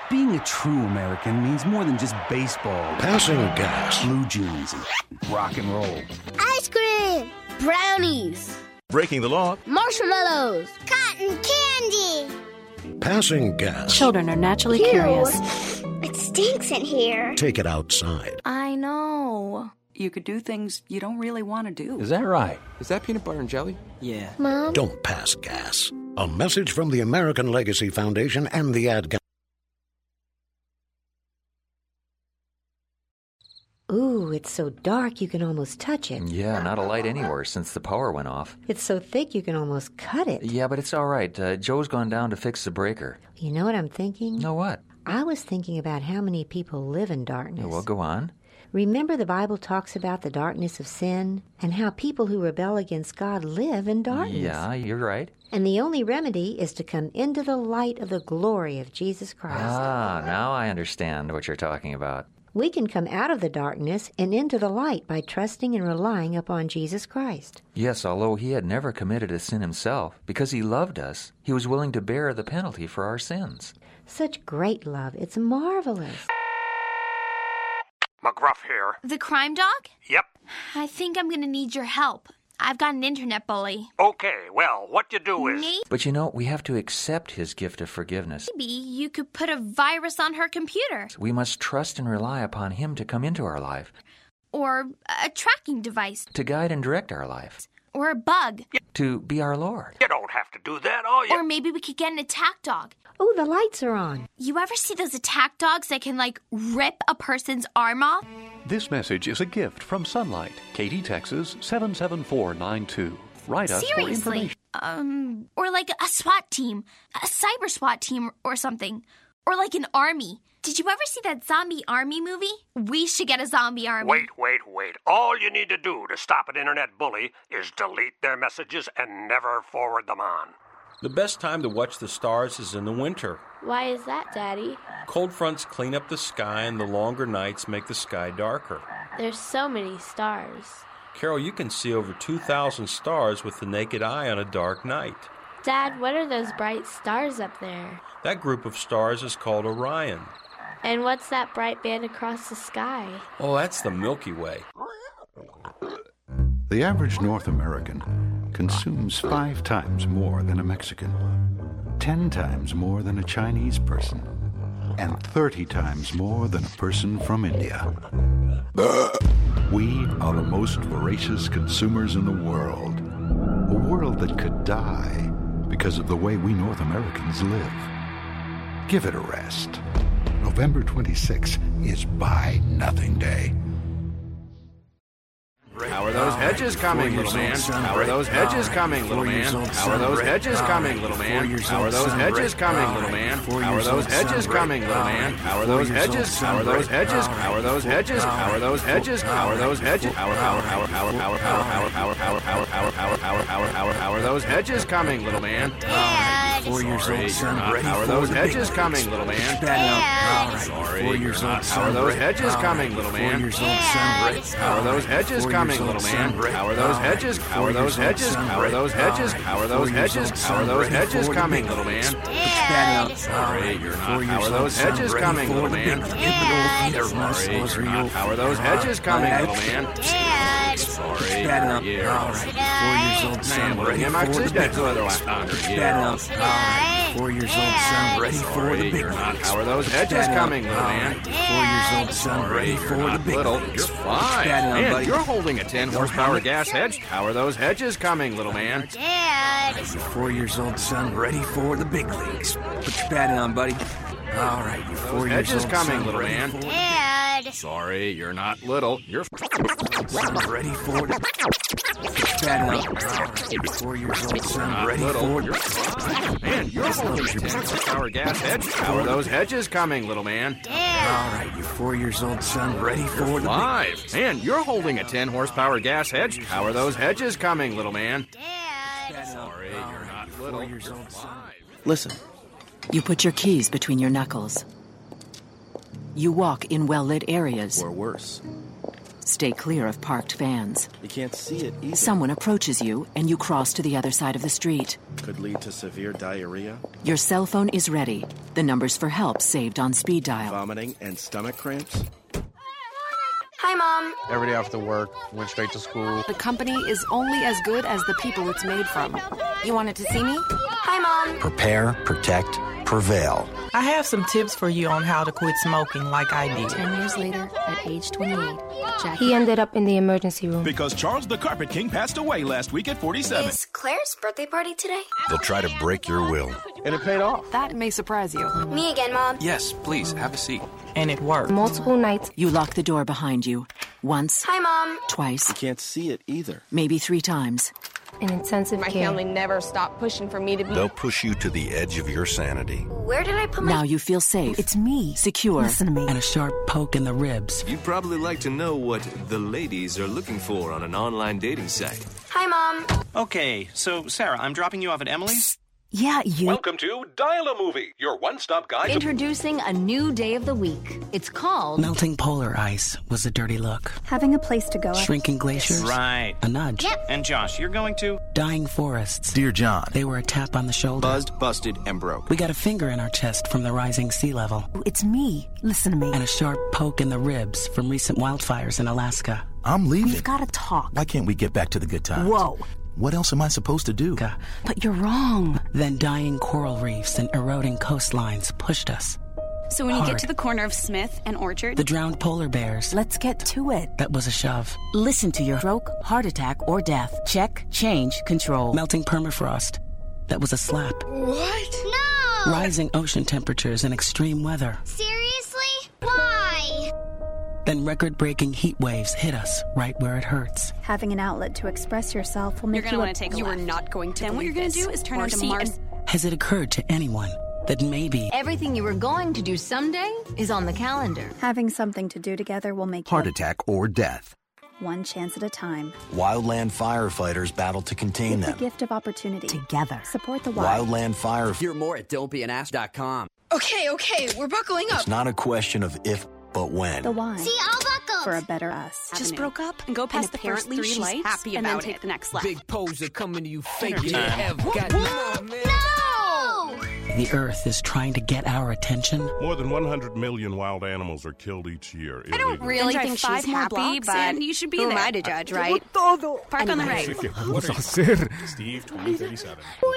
Being a true American means more than just baseball. Passing gas. Blue jeans and rock and roll. Ice cream! Brownies! Breaking the law. Marshmallows! Cotton candy! Passing gas. Children are naturally Ew. curious. It stinks in here. Take it outside. I know. You could do things you don't really want to do. Is that right? Is that peanut butter and jelly? Yeah. Mom? Don't pass gas. A message from the American Legacy Foundation and the Ad. Ooh, it's so dark you can almost touch it. Yeah, not a light anywhere since the power went off. It's so thick you can almost cut it. Yeah, but it's all right. Uh, Joe's gone down to fix the breaker. You know what I'm thinking? No, what? I was thinking about how many people live in darkness. Well, go on. Remember the Bible talks about the darkness of sin and how people who rebel against God live in darkness. Yeah, you're right. And the only remedy is to come into the light of the glory of Jesus Christ. Ah, now I understand what you're talking about. We can come out of the darkness and into the light by trusting and relying upon Jesus Christ. Yes, although he had never committed a sin himself, because he loved us, he was willing to bear the penalty for our sins. Such great love. It's marvelous. McGruff here. The crime dog? Yep. I think I'm going to need your help. I've got an internet bully. Okay, well, what you do is... Me? But you know, we have to accept his gift of forgiveness. Maybe you could put a virus on her computer. We must trust and rely upon him to come into our life. Or a tracking device. To guide and direct our life. Or a bug. To be our Lord. You don't have to do that, all you... Or maybe we could get an attack dog. Oh, the lights are on. You ever see those attack dogs that can, like, rip a person's arm off? This message is a gift from Sunlight, Katy, Texas, seven seven four nine two. Write us for information. Seriously. Um, or like a SWAT team, a cyber SWAT team or something. Or like an army. Did you ever see that zombie army movie? We should get a zombie army. Wait, wait, wait. All you need to do to stop an internet bully is delete their messages and never forward them on. The best time to watch the stars is in the winter. Why is that, Daddy? Cold fronts clean up the sky, and the longer nights make the sky darker. There's so many stars. Carol, you can see over two thousand stars with the naked eye on a dark night. Dad, what are those bright stars up there? That group of stars is called Orion. And what's that bright band across the sky? Oh, that's the Milky Way. The average North American consumes five times more than a Mexican, ten times more than a Chinese person, and thirty times more than a person from India. We are the most voracious consumers in the world. A world that could die because of the way we North Americans live. Give it a rest. November twenty-sixth is Buy Nothing Day. How are those hedges coming, little man? How are those hedges coming, little man? How are those hedges coming, little man? How are those hedges coming, little man? How are those hedges coming, little man? How are those hedges? How are those hedges? How are those hedges? How are those hedges? How are those hedges? How are how how how how how how how how how how how how how how are those hedges coming, little man? Four years old, son. How are those hedges coming, little man? Sorry. Four years old, son. How are those hedges coming, little man? Four years old, son. How are those hedges coming, little man? How are those hedges? How are those hedges? How are those hedges? How are those hedges? How are those hedges coming, little man? Sorry, you're not. How are those hedges coming, little man? Sorry, you're not. How are those hedges coming, little man? Sorry, you're Four years old, son. Bring him out to that other last under. Four years old, son. Ready for the big one. How are those hedges coming, little man? Four years old, son. Ready for the big little. one. You're fine. And you're holding a ten horsepower gas hedge. How are those hedges coming, little man? Dad. Four years old, son. Ready for the big leagues. Put your bat on, buddy. All right, you're four years hedges old, coming, son. little Ready man. for the- Dad. Sorry, you're not little. You're son. Ready for the. Bat on. All right, you're four years old, son. Ready little. for You're fine. And you're holding a ten horsepower gas hedge. How are those hedges coming, little man? All right, you're four years old, son. Ready for the. Five. And you're holding a ten horsepower gas hedge. How are those hedges coming, little man? Sorry, you're not little. Four years old, son. Listen. You put your keys between your knuckles. You walk in well-lit areas. Or worse. Stay clear of parked vans. You can't see it either. Someone approaches you, and you cross to the other side of the street. Could lead to severe diarrhea. Your cell phone is ready. The numbers for help saved on speed dial. Vomiting and stomach cramps. Hi, Mom. Every day after work, went straight to school. The company is only as good as the people it's made from. You wanted to see me? Hi, Mom. Prepare, protect, prevail. I have some tips for you on how to quit smoking like I did. Ten years later, at age twenty-eight, Jackie... He ended up in the emergency room. Because Charles the Carpet King passed away last week at forty-seven. Is Claire's birthday party today? They'll try to break your will. And it paid off. That may surprise you. Me again, Mom. Yes, please, have a seat. And it worked. Multiple nights. You lock the door behind you. Once. Hi, Mom. Twice. You can't see it either. Maybe three times. In intensive My care. family never stopped pushing for me to be... They'll push you to the edge of your sanity. Where did I put my... Now you feel safe. It's me. Secure. Listen to me. And a sharp poke in the ribs. You'd probably like to know what the ladies are looking for on an online dating site. Hi, Mom. Okay, so, Sarah, I'm dropping you off at Emily's. Yeah, you... Welcome to Dial a Movie, your one-stop guide to... Introducing a new day of the week. It's called... Melting polar ice was a dirty look. Having a place to go. Shrinking glaciers. Right. A nudge. Yep. And Josh, you're going to... Dying forests. Dear John. They were a tap on the shoulder. Buzzed, busted, and broke. We got a finger in our chest from the rising sea level. It's me. Listen to me. And a sharp poke in the ribs from recent wildfires in Alaska. I'm leaving. We've got to talk. Why can't we get back to the good times? Whoa. What else am I supposed to do? But you're wrong. Then dying coral reefs and eroding coastlines pushed us. So when Hard. you get to the corner of Smith and Orchard... The drowned polar bears. Let's get to it. That was a shove. Listen to your stroke, heart attack, or death. Check, change, control. Melting permafrost. That was a slap. What? No! Rising ocean temperatures and extreme weather. Seriously? Why? Then record-breaking heat waves hit us right where it hurts. Having an outlet to express yourself will make you're you... You're going to want to take a You left. are not going to Then what you're going to do is turn onto see, Mars... Has it occurred to anyone that maybe... Everything you were going to do someday is on the calendar. Having something to do together will make Heart you... attack or death. One chance at a time. Wildland firefighters battle to contain Give them. the gift of opportunity. Together. Support the wild. Wildland Fire... Hear more at don't be an ass dot com. Okay, okay, we're buckling up. It's not a question of if, but when. The why. See, I'll buckle. For a better us. Just broke up and go past and the first three she's lights happy and then about take it. the next left. Big poser coming to you fake it. Time. Have got no! no! The Earth is trying to get our attention. More than one hundred million wild animals are killed each year. I don't really think she's happy, but you should be there. Who am I to judge, right? Park on the right. Steve, twenty thirty-seven.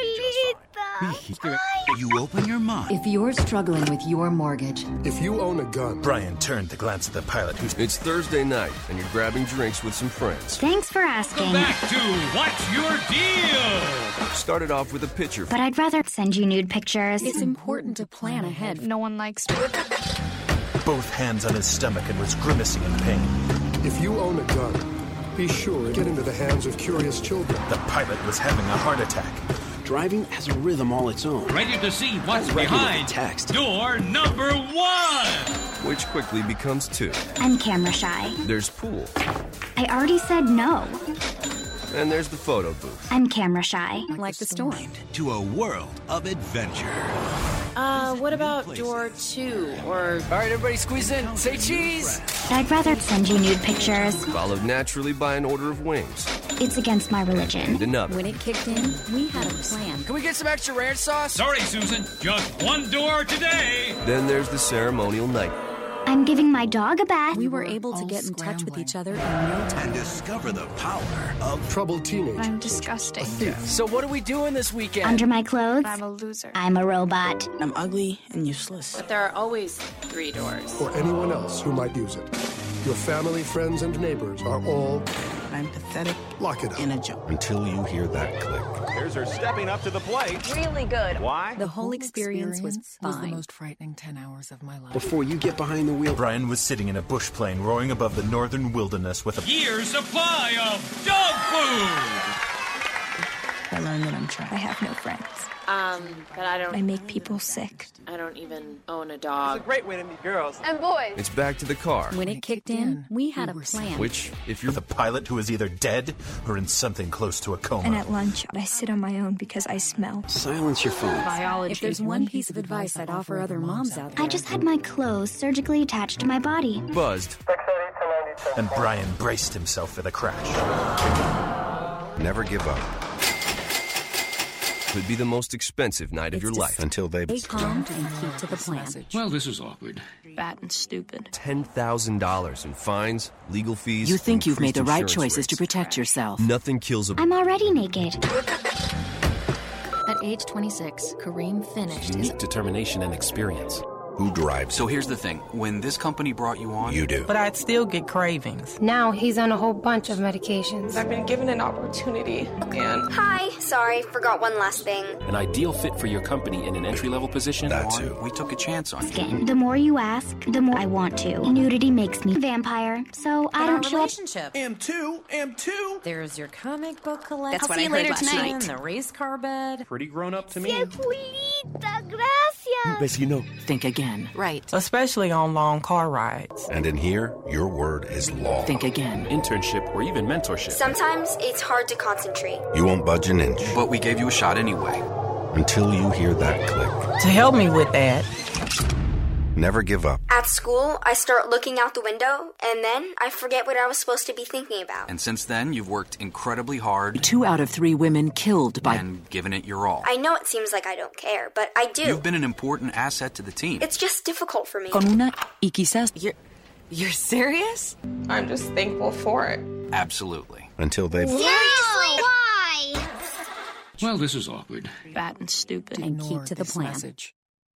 You open your mind. If you're struggling with your mortgage... If you own a gun... Brian turned to glance at the pilot who's... It's Thursday night, and you're grabbing drinks with some friends. Thanks for asking. Go back to What's Your Deal? Started off with a picture. But I'd rather send you nude pictures. It's important to plan ahead. No one likes... Both hands on his stomach and was grimacing in pain. If you own a gun, be sure to get into the hands of curious children. The pilot was having a heart attack. Driving has a rhythm all its own. Ready to see what's behind text. door number one. Which quickly becomes two. I'm camera shy. There's pool. I already said no. And there's the photo booth. I'm camera shy. Like the storm. To a world of adventure. Uh, what about door two? Or... All right, everybody squeeze in. Say cheese. I'd rather send you nude pictures. Followed naturally by an order of wings. It's against my religion. And another. When it kicked in, we had a plan. Can we get some extra ranch sauce? Sorry, Susan. Just one door today. Then there's the ceremonial night. I'm giving my dog a bath. We were able to get in touch with each other in no time. And discover the power of troubled teenagers. I'm disgusting. So what are we doing this weekend? Under my clothes, I'm a loser. I'm a robot. I'm ugly and useless. But there are always three doors. Or anyone else who might use it. Your family, friends, and neighbors are all... I'm pathetic. Lock it up. In a joke. Until you hear that click. Here's her stepping up to the plate. Really good. Why? The whole experience, experience was fine. was the most frightening ten hours of my life. Before you get behind the wheel... Brian was sitting in a bush plane roaring above the northern wilderness with a... year's supply of dog food! I learned that I'm trapped. I have no friends. Um, but I don't... I make people sick. I don't even own a dog. It's a great way to meet girls. And boys. It's back to the car. When it kicked in, we had a plan. Which, if you're the pilot who is either dead or in something close to a coma. And at lunch, I sit on my own because I smell. Silence your phone. Biology. If there's one piece of advice I'd offer other moms out there... I just had my clothes surgically attached to my body. Buzzed. and Brian braced himself for the crash. Never give up. Could be the most expensive night of your life. Until they... Stay calm and keep to the plan. Well, this is awkward. Fat and stupid. ten thousand dollars in fines, legal fees. You think you've made the right increased choices insurance to rates. protect yourself. Nothing kills a... I'm already naked. At age twenty-six, Kareem finished his Unique determination and experience. Who drives? So here's the thing. When this company brought you on... You do. But I'd still get cravings. Now he's on a whole bunch of medications. I've been given an opportunity, and... Hi, sorry, forgot one last thing. An ideal fit for your company in an entry-level position. That's who. We took a chance on you. Skin. The more you ask, the more I want to. Nudity makes me a vampire, so I don't show up. M two, M two. There's your comic book collection. That's what I heard last night. The race car bed. Pretty grown up to me. Gracias. Vecino. Think again. Right. Especially on long car rides. And in here, your word is law. Think again. Internship or even mentorship. Sometimes it's hard to concentrate. You won't budge an inch. But we gave you a shot anyway. Until you hear that click. To help me with that. Never give up. At school, I start looking out the window, and then I forget what I was supposed to be thinking about. And since then, you've worked incredibly hard. Two out of three women killed by... And given it your all. I know it seems like I don't care, but I do. You've been an important asset to the team. It's just difficult for me. Con una y quizás... You're, you're serious? I'm just thankful for it. Absolutely. Until they... Seriously, why? Well, this is awkward. Fat and stupid. And keep to the plan. Message.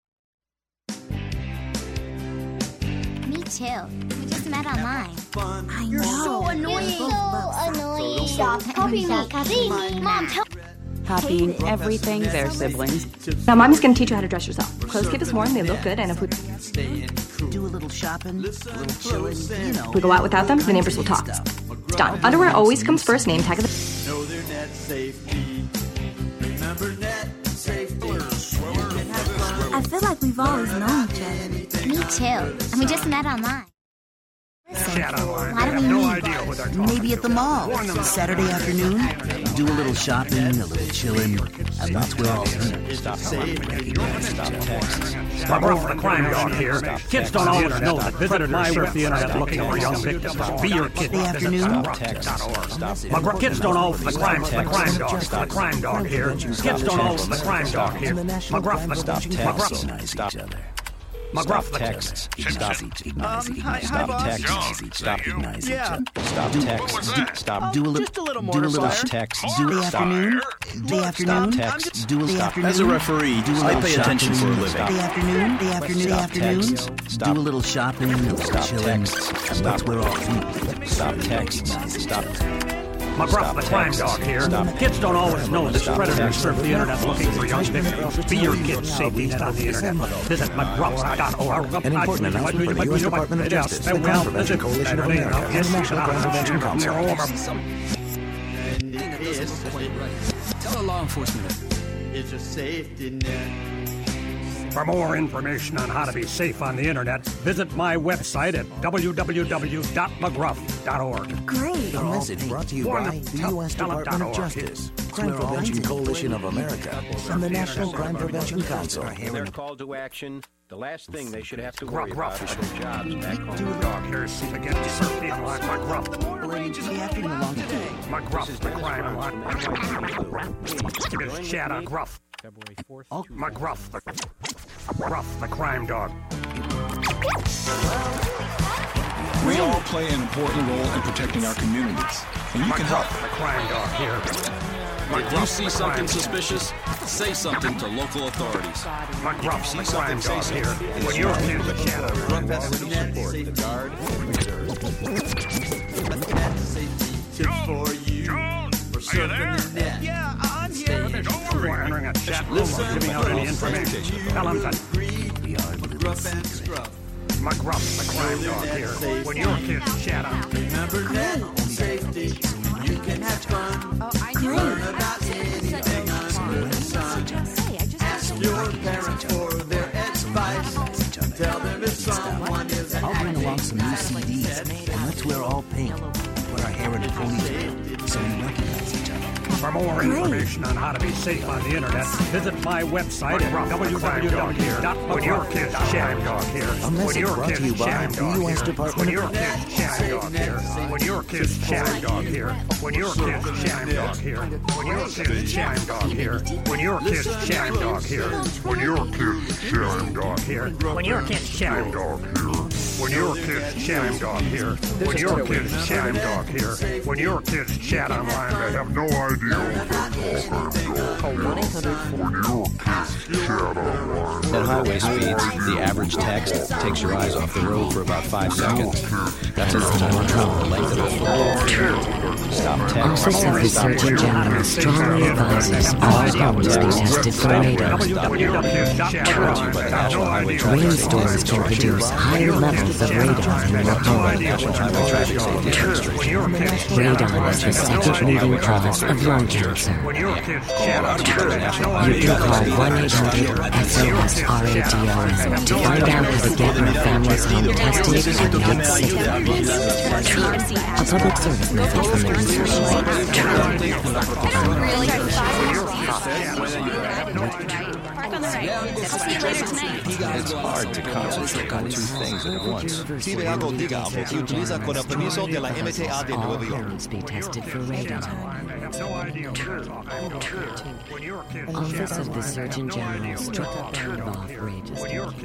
Me too. We just met online. I You're know. so annoying. You're so annoying. Stop copying me. Copying me. Mom, tell Copying everything their siblings. Now, Mommy's going to teach you how to dress yourself. Clothes keep us warm, they look good, and if we... Do a little shopping, a little chilling, you know. we go out without them, the neighbors will talk. Done. Underwear always comes first, name tag of the... Know their net safety. Remember net safety. I feel like we've always known each other. Me too. And we just met online. Chat online. Why do we no need idea what they're talking Maybe at the mall. Saturday afternoon, do a little shopping, a little chilling, and that's where I'll be. Stop over the crime dog here. Kids don't always know that visitors surf the internet looking for young victims. Be your kid. Saturday afternoon. McGruff, kids don't always the crime the crime dog. The crime dog here. Kids don't always the crime dog here. McGruff, the McGruff. Stop. McGruff, the Texts. Stop ignoring Um, each hi- other. hi, boss. Texts. Stop ignoring each Yeah. other. Stop texts. Stop. Do a little. Just a little Do a little mortar fire. text. Do the afternoon. The afternoon. Text. Do a little afternoon. As a referee, do a I little pay attention for a shopping. living. The afternoon. The afternoon. The afternoon. Stop. Do a little shopping. A little Stop chilling. texts. And Stop. that's where I'll be. Stop texts. Stop. McGruff, the crime dog here. Kids don't always know that predators surf the internet looking for young victims. Be your kid's safety net on the internet. Visit McGruff dot org. An important announcement from the U S Department of Justice, the Crime Prevention Coalition of America, and the National Crime Prevention Council. Tell the law enforcement. It's a safety net. For more information on how to be safe on the internet, visit my website at w w w dot mcgruff dot org. Great. A message brought to you by the U S Department of Justice, Crime Prevention Coalition of America, and the National Crime Prevention Council. Their call to action. The last thing they should have to worry Gruff, about gruff. is their jobs back home. Dog here, see again, surf the online. McGruff. The afternoon along the day. McGruff, the crime line. It's Chad on Gruff. February fourth. McGruff, the Gruff, the crime dog. We all play an important role in protecting our communities, and you can help. The crime dog here. If you see something suspicious, say something to local authorities. McGruff, the crime dog here. When you're in the shadow. Support the guard. Tips for you. We're surfing the net. Yeah, I'm here. We're entering a chat room or giving out any information. Tell them that. Gruff and Scruff. McGruff, the crime dog here. When your kids chat up. Remember net safety. You can have fun. Learn about anything under the sun. Ask your parents for their advice. Tell them if someone is an I'll bring along some new C Ds, and let's wear all pink. Put our hair in a ponytail, so we recognize each other. For more information on how to be safe on the internet, visit my website at w w w dot when your kids sham dog here. A message brought to you by the U S Department of When your kids sham dog here. When your kids sham dog here. When your kids sham dog here. When your kids sham dog here. When your kids sham dog here. When your kids sham dog here. When your kids sham dog here. When your kids sham dog here. When your kids chat online, they have no idea what they're talking about. At highway speeds, the average text takes your eyes off the road for about five seconds. That's enough time to travel the length of the floor. Stop text. Office of the Surgeon General strongly advises all homes be tested for radon. Rainstorms can produce higher levels of radon in your home. Radon is the second leading cause of lung cancer. You can call one eight hundred S O S R A D O N to find out how to get your family's home tested and made safe. A public service message from the research lab. It's hard to concentrate on two things at once. Pide algo, diga algo que utiliza con el permiso de la M T A de Nueva York. Be tested for radon. Office of the Surgeon General struck up and off rages.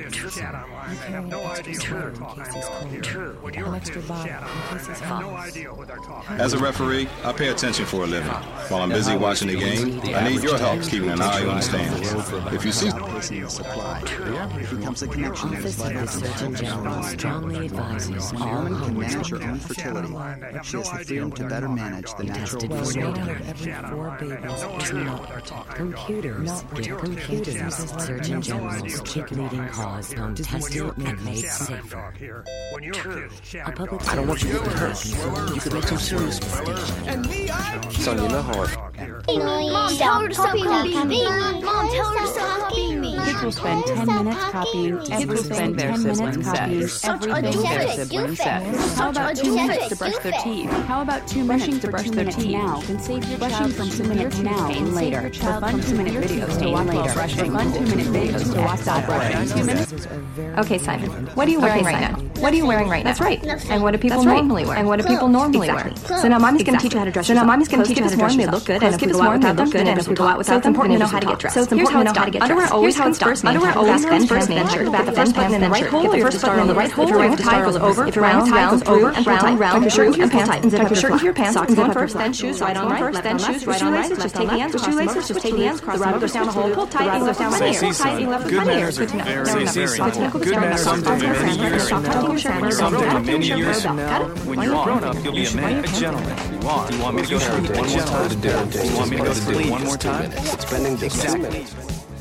As a referee, I pay attention for a living. While I'm busy watching the game, I need your help keeping an eye on the stands. If you see supply, there becomes a connection. Office of the Surgeon General strongly advises all woman can manage homes her own fertility. She has the freedom to better manage the natural radon. process. Every four babies is not computers. Get computers. Surgeon General's chick leading cause home tested and made safer. A public I don't want you to get hurt. You could make some serious mistakes. Son, you know how it. Mom, tell her to stop copying me. Mom, tell her to stop copying me. Kids will spend ten minutes copying everything their sibling says. Everything their sibling says. How about two minutes to brush their teeth? How about two minutes to brush their teeth? Now can save your child from two minutes now and later. For fun two-minute videos to watch while brushing. Fun two-minute videos to watch while brushing. Two minutes. Okay, Simon. What are you wearing Okay, right Simon. now? What are you wearing right That's now? right. And what do people That's right. normally wear? And what do people normally wear? Exactly. So now mommy's going to teach you how to dress So now yourself. mommy's gonna Clothes teach you give how us to warm, dress they yourself. look good, Clothes and if give we us go out warm, they without them, look good, good, and if we go out without them, important to know finish how to the get top. dressed. So it's Here's important how to it's know done. how to get dressed. Underwear always Here's how comes it's done. first name, Underwear tag, always last comes name, first first name, name, shirt, shirt, back, the back, first button, and then right shirt. hole, Get the you first have to button on the right hole, If your you right have to tie tie goes goes over, over, if your round tie goes over, if your round, tie- round, tuck your shirt into your through, pants, and tuck your shirt into your pants, Socks and on zip first, up then your shoes socks. right on Socks on right, first, left then on shoes left, right on right, shoelaces, left just on take the left, ends, the cross them over, shoelaces, twist just the take the ends, ends, the rubber goes down the hole, pull tight, it goes down my hair, pull tight, you left my hair, good to know. No, no, Say no. something. Good manners Someday, someday, many years from now, someday, many years from now, when you're grown up, you'll be a man, a gentleman. You want? You want me to go through it one more time? You want me to go through it one more time? Spending just two Exactly. minutes.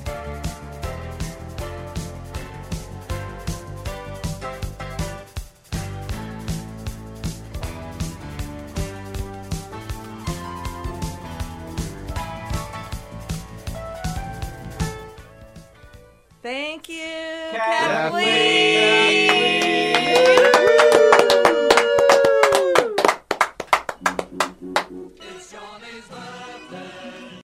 Thank you, Kathleen. Kathleen.